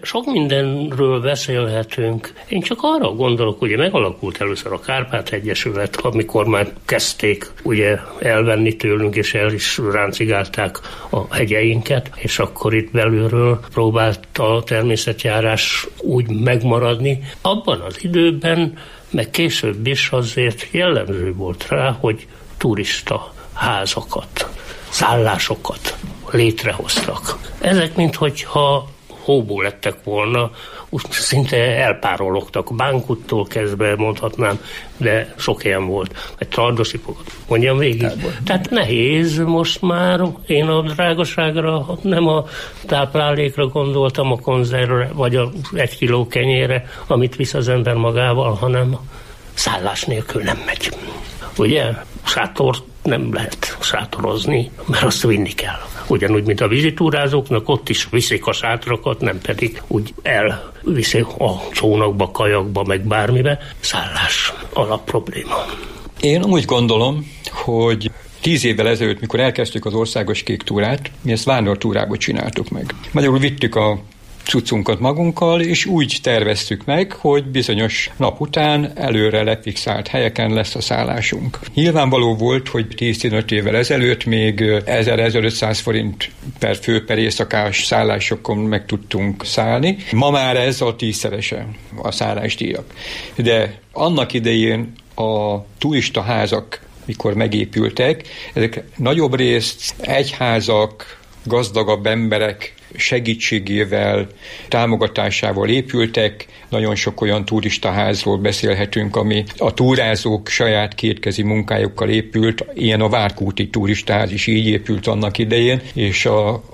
sok mindenről beszélhetünk. Én csak arra gondolok, hogy megalakult először a Kárpát-Egyesület, amikor már kezdték ugye elvenni tőlünk, és el is ráncigálták a hegyeinket, és akkor itt belülről próbált a természetjárás úgy megmaradni. Abban az időben, meg később is azért jellemző volt rá, hogy turista házakat, szállásokat létrehoztak. Ezek minthogyha hóból lettek volna, úgy szinte elpárologtak, Bánkuttól kezdve mondhatnám, de sok ilyen volt. Egy Tardosi fogat, mondjam végig. Tehát nehéz most már, én a drágaságra, nem a táplálékra gondoltam, a konzervre, vagy a 1 kiló kenyére, amit visz az ember magával, hanem szállás nélkül nem megy. Ugye? Sátort nem lehet sátorozni, mert azt vinni kell. Ugyanúgy, mint a vízitúrázóknak, ott is viszik a sátrakat, nem pedig úgy elviszik a csónakba, kajakba, meg bármibe. Szállás alapprobléma. Én úgy gondolom, hogy 10 évvel ezelőtt, mikor elkezdtük az országos kék túrát, mi ezt vándortúrába csináltuk meg. Magyarul vittük a cuccunkat magunkkal, és úgy terveztük meg, hogy bizonyos nap után előre lefixált helyeken lesz a szállásunk. Nyilvánvaló volt, hogy 10-15 évvel ezelőtt még 1000-1500 forint per fő per éjszakás szállásokon meg tudtunk szállni. Ma már ez a 10-szerese a szállásdíjak. De annak idején a turistaházak, mikor megépültek, ezek nagyobb részt egyházak, gazdagabb emberek segítségével, támogatásával épültek. Nagyon sok olyan turistaházról beszélhetünk, ami a túrázók saját kétkezi munkájukkal épült. Ilyen a Várkúti turistaház is így épült annak idején, és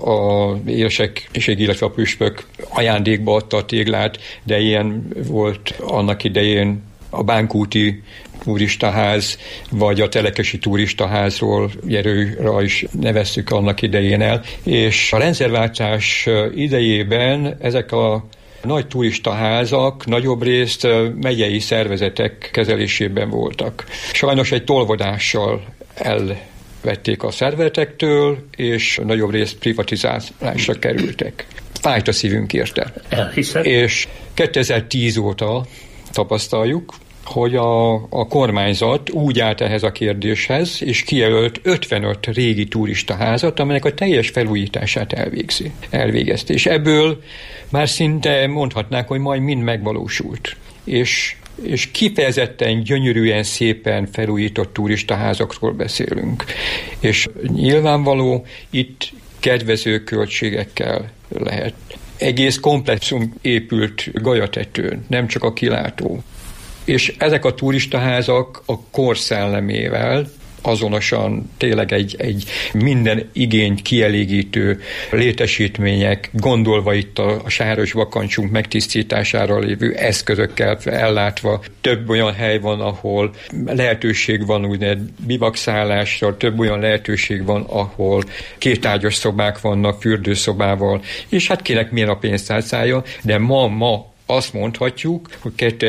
a érsek, illetve a püspök ajándékba adta a téglát, de ilyen volt annak idején a Bánkúti turistaház, vagy a Telekesi turistaházról, erőre is neveztük annak idején el. És a rendszerváltás idejében ezek a nagy turistaházak nagyobb részt megyei szervezetek kezelésében voltak. Sajnos egy tolvodással elvették a szervezetektől, és nagyobb részt privatizálásra kerültek. Fájt a szívünk érte. Elhiszem. És 2010 óta tapasztaljuk, hogy a kormányzat úgy állt ehhez a kérdéshez, és kijelölt 55 régi turistaházat, amelynek a teljes felújítását elvégezte. És ebből már szinte mondhatnánk, hogy majd mind megvalósult. És kifejezetten gyönyörűen szépen felújított turistaházakról beszélünk. És nyilvánvaló, itt kedvező költségekkel lehet. Egész komplexum épült galyatetőn, nem csak a kilátó. És ezek a turistaházak a kor szellemével azonosan tényleg egy minden igényt kielégítő létesítmények, gondolva itt a sáros bakancsunk megtisztítására lévő eszközökkel ellátva. Több olyan hely van, ahol lehetőség van úgynevezett bivakszálásra, több olyan lehetőség van, ahol kétágyas szobák vannak, fürdőszobával, és hát kinek milyen a pénztárcája, de ma azt mondhatjuk, hogy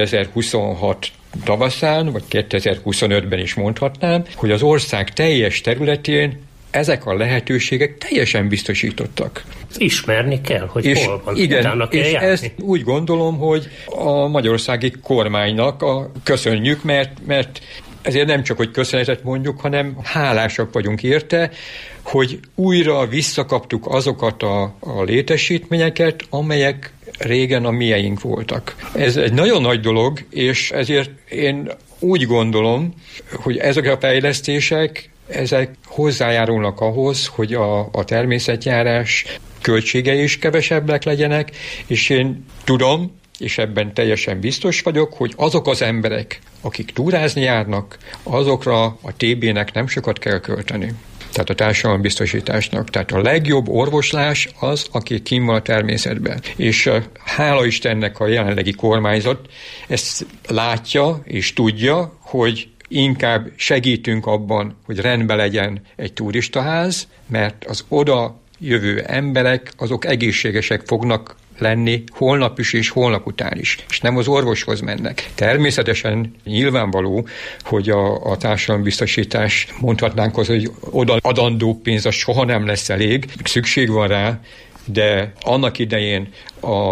2026 tavaszán, vagy 2025-ben is mondhatnám, hogy az ország teljes területén ezek a lehetőségek teljesen biztosítottak. Ismerni kell, hogy és hol van. Igen, és ezt úgy gondolom, hogy a magyarországi kormánynak köszönjük, mert ezért nem csak, hogy köszönetet mondjuk, hanem hálásak vagyunk érte, hogy újra visszakaptuk azokat a létesítményeket, amelyek régen a mieink voltak. Ez egy nagyon nagy dolog, és ezért én úgy gondolom, hogy ezek a fejlesztések, ezek hozzájárulnak ahhoz, hogy a természetjárás költségei is kevesebbek legyenek, és én tudom, és ebben teljesen biztos vagyok, hogy azok az emberek, akik túrázni járnak, azokra a TB-nek nem sokat kell költeni. Tehát a társadalombiztosításnak. Tehát a legjobb orvoslás az, aki kinn van a természetben. És hála Istennek a jelenlegi kormányzat ezt látja és tudja, hogy inkább segítünk abban, hogy rendben legyen egy turistaház, mert az oda jövő emberek, azok egészségesek fognak lenni holnap is és holnap után is, és nem az orvoshoz mennek. Természetesen nyilvánvaló, hogy a társadalombiztosítás, mondhatnánk az, hogy odaadandó pénz az soha nem lesz elég, szükség van rá, de annak idején a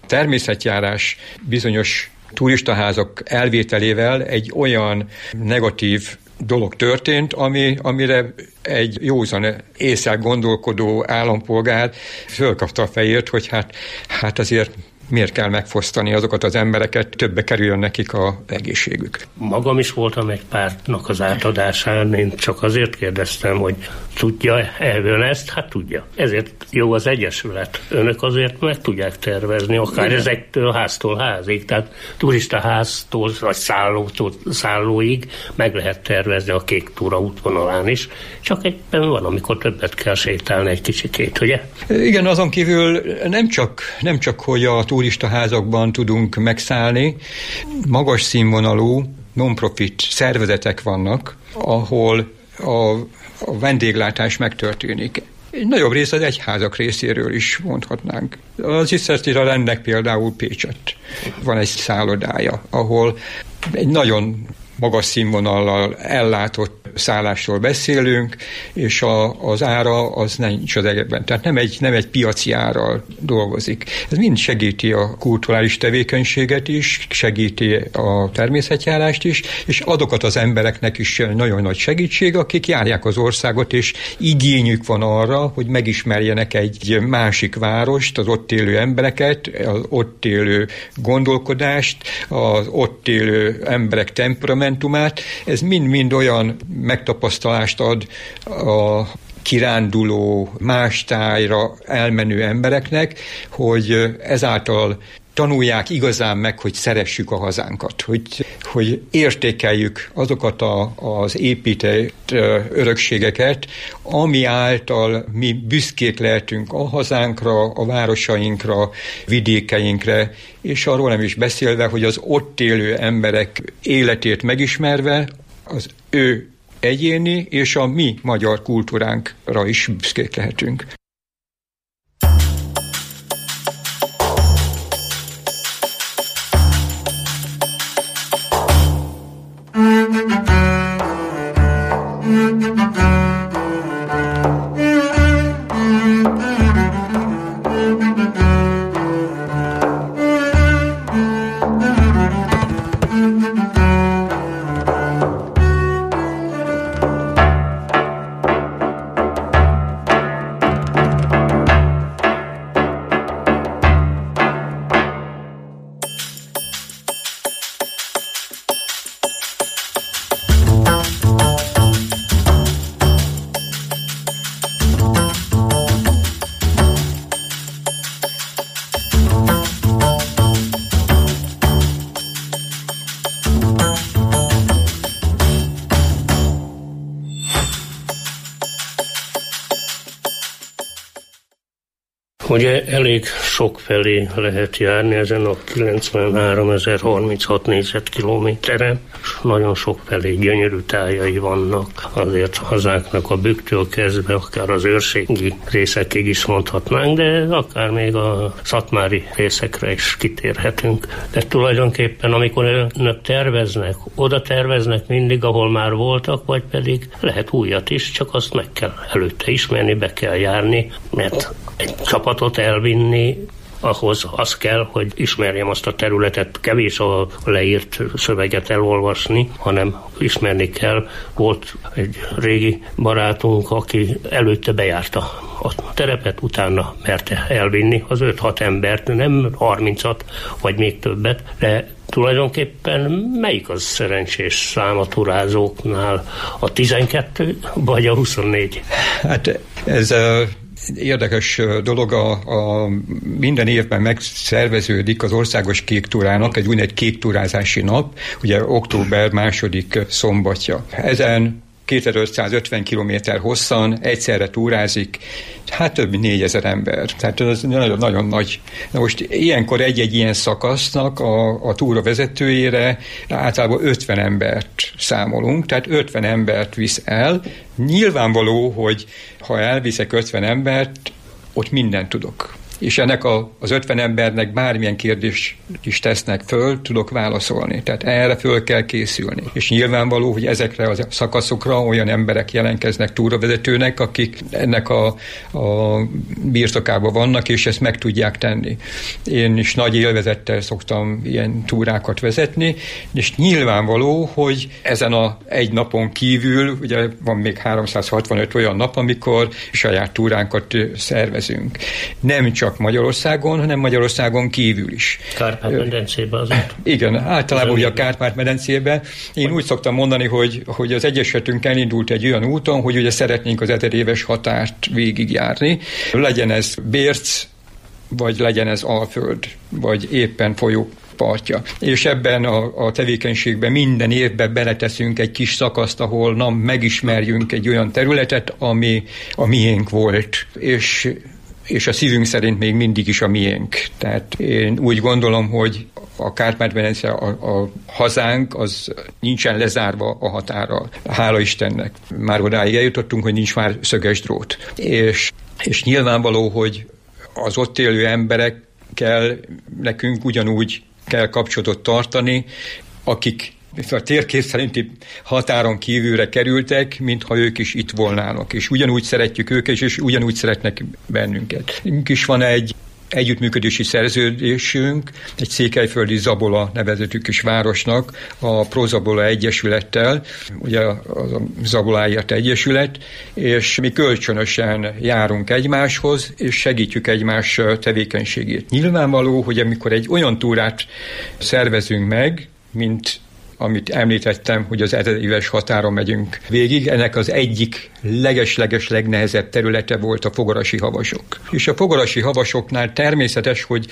természetjárás bizonyos turistaházak elvételével egy olyan negatív dolog történt, amire egy józan ésszel gondolkodó állampolgár fölkapta a fejét, hogy hát azért miért kell megfosztani azokat az embereket, többe kerüljön nekik az egészségük. Magam is voltam egy pártnak az átadásán, én csak azért kérdeztem, hogy tudja ön ezt? Hát tudja. Ezért jó az egyesület. Önök azért meg tudják tervezni, akár igen, ezektől háztól házig, tehát turistaháztól vagy szállóig meg lehet tervezni a Kék Túra útvonalán is, csak egyben van, amikor többet kell sétálni egy kicsikét, ugye? Igen, azon kívül nem csak hogy a turistaházakban tudunk megszállni, magas színvonalú non-profit szervezetek vannak, ahol a vendéglátás megtörténik. Egy nagyobb rész az egyházak részéről is mondhatnánk. Az Isztertira rendnek például Pécsett van egy szállodája, ahol egy nagyon magas színvonallal ellátott szállásról beszélünk, és az ára az nincs az egekben. Tehát nem egy piaci árral dolgozik. Ez mind segíti a kulturális tevékenységet is, segíti a természetjárást is, és azokat az embereknek is nagyon nagy segítség, akik járják az országot, és igényük van arra, hogy megismerjenek egy másik várost, az ott élő embereket, az ott élő gondolkodást, az ott élő emberek temperamentumát. Ez mind-mind olyan megtapasztalást ad a kiránduló, más tájra elmenő embereknek, hogy ezáltal tanulják igazán meg, hogy szeressük a hazánkat, hogy értékeljük azokat az épített örökségeket, ami által mi büszkék lehetünk a hazánkra, a városainkra, vidékeinkre, és arról nem is beszélve, hogy az ott élő emberek életét megismerve, az ő egyéni és a mi magyar kultúránkra is büszkék lehetünk. Ugye elég sok felé lehet járni ezen a 93.036 négyzetkilométeren, és nagyon sok felé gyönyörű tájai vannak. Azért hazáknak a Bükktől kezdve, akár az őrségi részekig is mondhatnánk, de akár még a szatmári részekre is kitérhetünk. De tulajdonképpen, amikor önök terveznek, oda terveznek mindig, ahol már voltak, vagy pedig lehet újat is, csak azt meg kell előtte ismerni, be kell járni, mert egy csapatot elvinni, ahhoz az kell, hogy ismerjem azt a területet, kevés a leírt szöveget elolvasni, hanem ismerni kell. Volt egy régi barátunk, aki előtte bejárta a terepet, utána merte elvinni az 5-6 embert, nem 30-at, vagy még többet, de tulajdonképpen melyik az szerencsés szám a turázóknál? A 12 vagy a 24? Hát ez érdekes dolog, minden évben megszerveződik az országos kék túrának egy úgynevezett kék túrázási nap, ugye október 2. szombatja. Ezen 2550 kilométer hosszan egyszerre túrázik, hát több mint 4000 ember. Tehát ez nagyon, nagyon nagy. Na most ilyenkor egy-egy ilyen szakasznak a túra vezetőjére általában 50 embert számolunk, tehát 50 embert visz el. Nyilvánvaló, hogy ha elviszek 50 embert, ott mindent tudok. és ennek az 50 embernek bármilyen kérdést is tesznek föl, tudok válaszolni. Tehát erre föl kell készülni. És nyilvánvaló, hogy ezekre a szakaszokra olyan emberek jelentkeznek túravezetőnek, akik ennek a birtokában vannak, és ezt meg tudják tenni. Én is nagy élvezettel szoktam ilyen túrákat vezetni, és nyilvánvaló, hogy ezen egy napon kívül, ugye van még 365 olyan nap, amikor saját túránkat szervezünk. Nem csak Magyarországon, hanem Magyarországon kívül is. Kárpát-medencében azért? Igen, általában ugye a Kárpát-medencében. Én úgy szoktam mondani, hogy az Egyesületünk elindult egy olyan úton, hogy ugye szeretnénk az 1000 éves határt végigjárni. Legyen ez Bérc, vagy legyen ez Alföld, vagy éppen folyó partja. És ebben a tevékenységben minden évben beleteszünk egy kis szakaszt, ahol megismerjünk egy olyan területet, ami a miénk volt. És a szívünk szerint még mindig is a miénk. Tehát én úgy gondolom, hogy a Kárpát-medence, a hazánk, az nincsen lezárva a határral. Hála Istennek. Már odáig eljutottunk, hogy nincs már szöges drót. És nyilvánvaló, hogy az ott élő emberekkel nekünk ugyanúgy kell kapcsolatot tartani, akik a térkép szerinti határon kívülre kerültek, mintha ők is itt volnának. És ugyanúgy szeretjük őket, és ugyanúgy szeretnek bennünket. Nekünk is van egy együttműködési szerződésünk, egy székelyföldi Zabola nevezetű kis városnak, a Pro-Zabola Egyesülettel, ugye a Zaboláért Egyesület, és mi kölcsönösen járunk egymáshoz, és segítjük egymás tevékenységét. Nyilvánvaló, hogy amikor egy olyan túrát szervezünk meg, mint amit említettem, hogy az 1000 éves határon megyünk végig. Ennek az egyik leges-leges legnehezebb területe volt a fogarasi havasok. És a fogarasi havasoknál természetes, hogy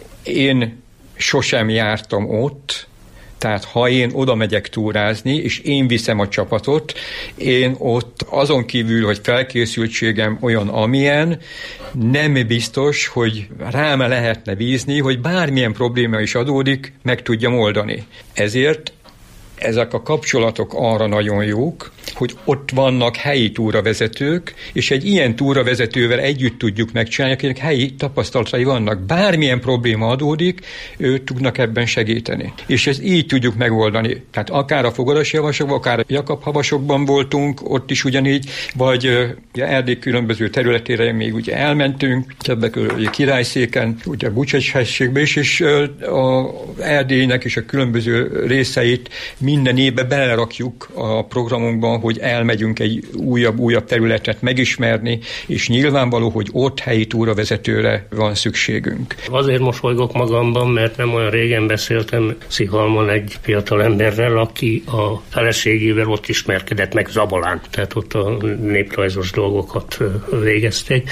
én sosem jártam ott, tehát ha én oda megyek túrázni, és én viszem a csapatot, én ott azon kívül, hogy felkészültségem olyan, amilyen, nem biztos, hogy rám lehetne bízni, hogy bármilyen probléma is adódik, meg tudjam oldani. Ezért ezek a kapcsolatok arra nagyon jók, hogy ott vannak helyi túravezetők, és egy ilyen túravezetővel együtt tudjuk megcsinálni, akinek helyi tapasztalatai vannak. Bármilyen probléma adódik, ők tudnak ebben segíteni. És ezt így tudjuk megoldani. Tehát akár a fogarasi havasokban, akár a Jakab-havasokban voltunk, ott is ugyanígy, vagy Erdély különböző területére még ugye elmentünk, többek között Királyszéken, ugye Bucsecs-hegységbe is, és a Erdélynek is a különböző részeit minden évben belerakjuk a programunkban, hogy elmegyünk egy újabb területet megismerni, és nyilvánvaló, hogy ott helyi túravezetőre van szükségünk. Azért mosolygok magamban, mert nem olyan régen beszéltem Szihalmon egy fiatal emberrel, aki a feleségével ott ismerkedett meg Zabolán, tehát ott a néprajzos dolgokat végezték.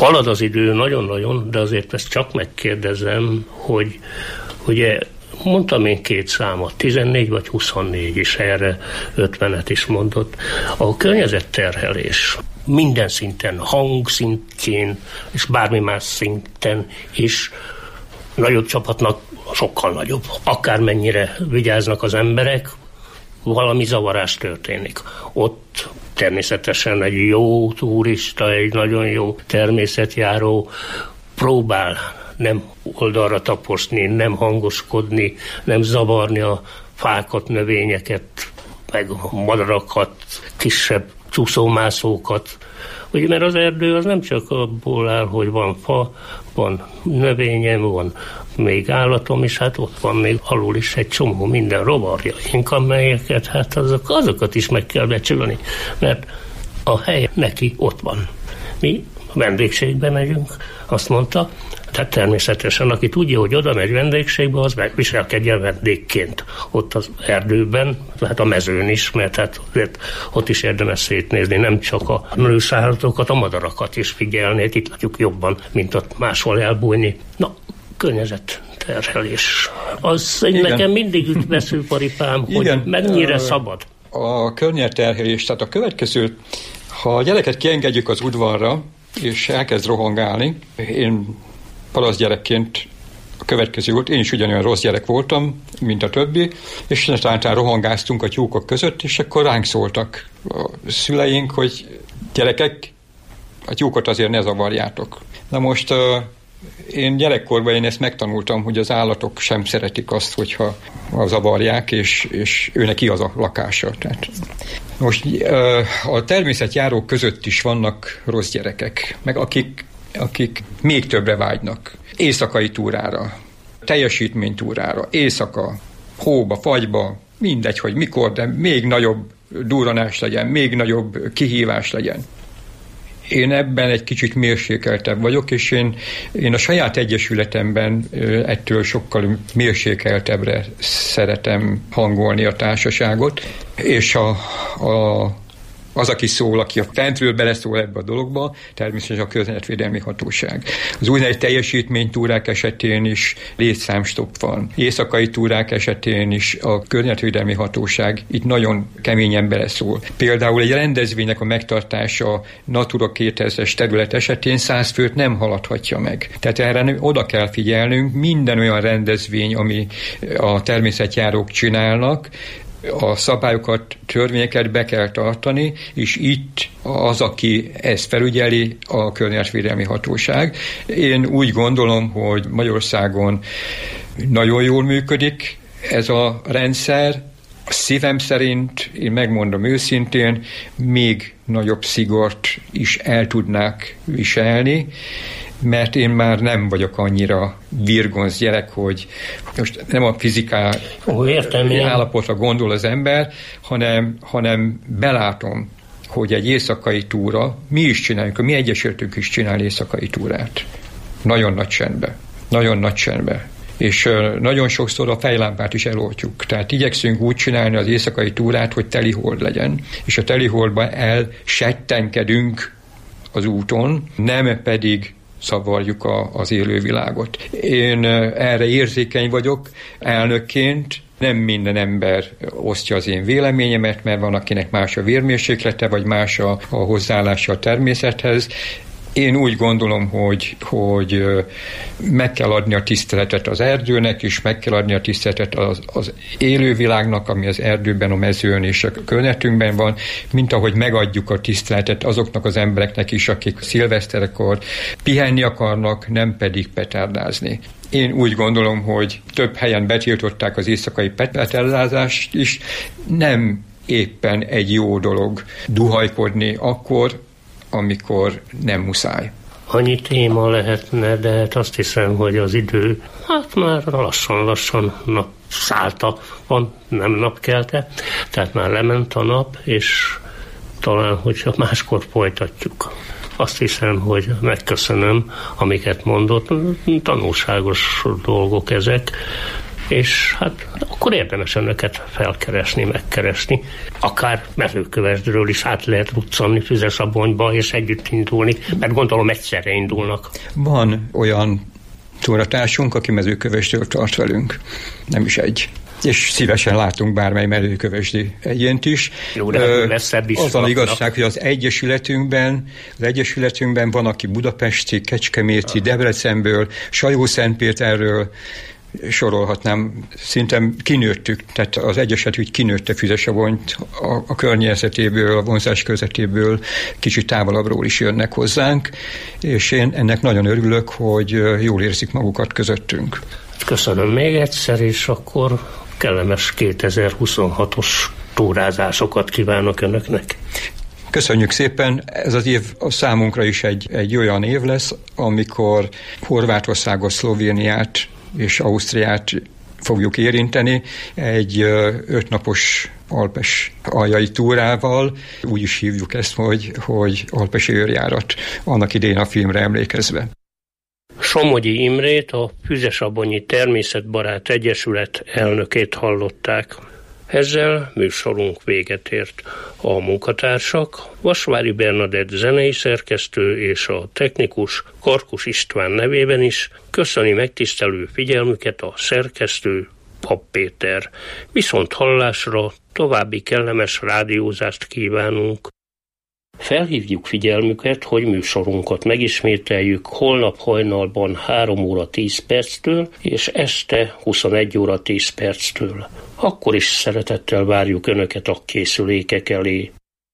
Halad az idő nagyon-nagyon, de azért ezt csak megkérdezem, hogy ugye mondtam én 2 számot, 14 vagy 24 is, erre 50-et is mondott. A környezetterhelés minden szinten, hang szintjén és bármi más szinten is nagyobb csapatnak sokkal nagyobb. Akármennyire vigyáznak az emberek, valami zavarás történik. Ott természetesen egy jó turista, egy nagyon jó természetjáró próbál nem oldalra taposni, nem hangoskodni, nem zavarni a fákat, növényeket, meg madarakat, kisebb csúszómászókat. Ugye, mert az erdő az nem csak abból áll, hogy van fa, van növényem, van még állatom is, hát ott van még alul is egy csomó minden rovarjaink, amelyeket hát azokat is meg kell becsülni, mert a hely neki ott van. Mi vendégségbe megyünk, azt mondta, tehát természetesen, aki tudja, hogy oda megy vendégségbe, az viselkedjen vendégként ott az erdőben, hát a mezőn is, mert hát ott is érdemes szétnézni, nem csak a nőszállatokat, a madarakat is figyelni, itt látjuk jobban, mint ott máshol elbújni. Na, környezetterhelés. Az nekem mindig üt veszőparipám, hogy mennyire szabad. A környezetterhelés, tehát a következő, ha a gyereket kiengedjük az udvarra, és elkezd rohangálni, én parasztgyerekként a következő volt, én is ugyanolyan rossz gyerek voltam, mint a többi, és talán rohangáztunk a tyúkok között, és akkor ránk szóltak a szüleink, hogy gyerekek, a tyúkot azért ne zavarjátok. Na most én gyerekkorban ezt megtanultam, hogy az állatok sem szeretik azt, hogyha zavarják, és ő neki az a lakása. Tehát most a természetjárók között is vannak rossz gyerekek, meg akik még többre vágynak. Éjszakai túrára, teljesítménytúrára, éjszaka, hóba, fagyba, mindegy, hogy mikor, de még nagyobb durranás legyen, még nagyobb kihívás legyen. Én ebben egy kicsit mérsékeltebb vagyok, és én a saját egyesületemben ettől sokkal mérsékeltebbre szeretem hangolni a társaságot, és az, aki szól, aki a fentről beleszól ebbe a dologba, természetesen a környezetvédelmi hatóság. Az úgynevezett teljesítménytúrák esetén is létszámstopp van. Éjszakai túrák esetén is a környezetvédelmi hatóság itt nagyon keményen beleszól. Például egy rendezvénynek a megtartása Natura 2000-es terület esetén 100 főt nem haladhatja meg. Tehát erre oda kell figyelnünk, minden olyan rendezvény, ami a természetjárók csinálnak, a szabályokat, törvényeket be kell tartani, és itt az, aki ezt felügyeli, a környezetvédelmi hatóság. Én úgy gondolom, hogy Magyarországon nagyon jól működik ez a rendszer. A szívem szerint, én megmondom őszintén, még nagyobb szigort is el tudnák viselni, mert én már nem vagyok annyira virgonz gyerek, hogy most nem a fizikai állapotra gondol az ember, hanem belátom, hogy egy éjszakai túra, mi is csináljuk, mi egyesületünk is csinál éjszakai túrát. Nagyon nagy csendbe. És nagyon sokszor a fejlámpát is eloltjuk. Tehát igyekszünk úgy csinálni az éjszakai túrát, hogy telihold legyen, és a teliholdban elsettenkedünk az úton, nem pedig szavarjuk az élővilágot. Én erre érzékeny vagyok elnökként, nem minden ember osztja az én véleményemet, mert van, akinek más a vérmérséklete, vagy más a hozzáállása a természethez. Én úgy gondolom, hogy meg kell adni a tiszteletet az erdőnek, és meg kell adni a tiszteletet az élővilágnak, ami az erdőben, a mezőn és a környezetünkben van, mint ahogy megadjuk a tiszteletet azoknak az embereknek is, akik szilveszterkor pihenni akarnak, nem pedig petárdázni. Én úgy gondolom, hogy több helyen betiltották az éjszakai petárdázást is, nem éppen egy jó dolog duhajkodni akkor, amikor nem muszáj. Annyi téma lehetne, de hát azt hiszem, hogy az idő, hát már lassan napszálta van, nem napkelte, tehát már lement a nap, és talán, hogyha máskor folytatjuk. Azt hiszem, hogy megköszönöm, amiket mondott, tanulságos dolgok ezek. és hát akkor érdemes önöket felkeresni, megkeresni. Akár Mezőkövesdről is át lehet ruccanni Füzesabonyba, és együtt indulni, mert gondolom egyszerre indulnak. Van olyan túratársunk, aki Mezőkövesdről tart velünk, nem is egy. És szívesen látunk bármely mezőkövesdi egyént is. Jó, de messzebb is. Az a igazság, hogy az Egyesületünkben van, aki budapesti, kecskeméti, Debrecenből, Sajó-Szentpéterről, sorolhatnám, szinte kinőttük, tehát az Egyesület úgy kinőtte Füzesabonyt a környezetéből, a vonzás körzetéből, kicsit távolabbról is jönnek hozzánk, és én ennek nagyon örülök, hogy jól érzik magukat közöttünk. Köszönöm még egyszer, és akkor kellemes 2026-os túrázásokat kívánok önöknek. Köszönjük szépen, ez az év a számunkra is egy olyan év lesz, amikor Horvátországot, Szlovéniát és Ausztriát fogjuk érinteni egy 5 napos alpes aljai túrával. Úgy is hívjuk ezt, hogy alpesi őrjárat, annak idején a filmre emlékezve. Somogyi Imrét, a Füzesabonyi Természetbarát Egyesület elnökét hallották. Ezzel műsorunk véget ért. A munkatársak Vasvári Bernadett zenei szerkesztő és a technikus Karkus István nevében is köszöni megtisztelő figyelmüket a szerkesztő Papp Péter. Viszont hallásra további kellemes rádiózást kívánunk. Felhívjuk figyelmüket, hogy műsorunkat megismételjük holnap hajnalban 3 óra 10 perctől és este 21 óra 10 perctől. Akkor is szeretettel várjuk Önöket a készülékek elé.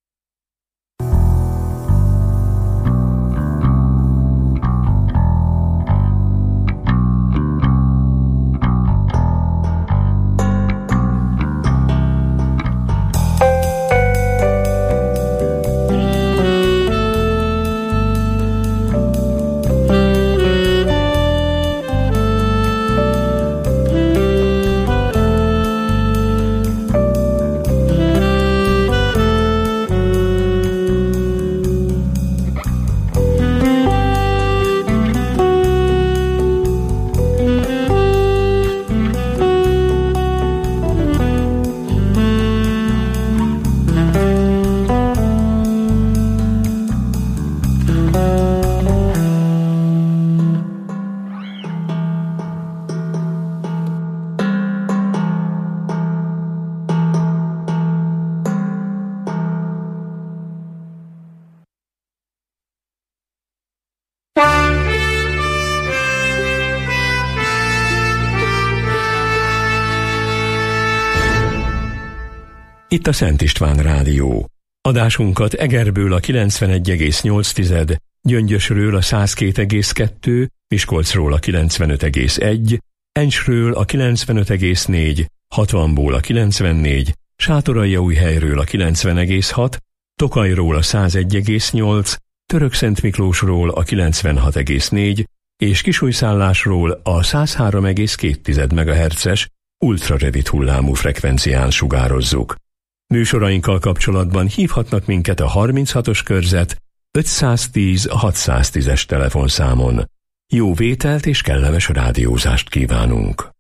Itt a Szent István Rádió. Adásunkat Egerből a 91,8, Gyöngyösről a 102,2, Miskolcról a 95,1, Encsről a 95,4, Hatvanból a 94, Sátoraljaújhelyről a 90,6, Tokajról a 101,8, Törökszentmiklósról a 96,4 és Kisújszállásról a 103,2 MHz-es ultrarövid hullámú frekvencián sugározzuk. Műsorainkkal kapcsolatban hívhatnak minket a 36-os körzet 510 610-es telefonszámon. Jó vételt és kellemes rádiózást kívánunk!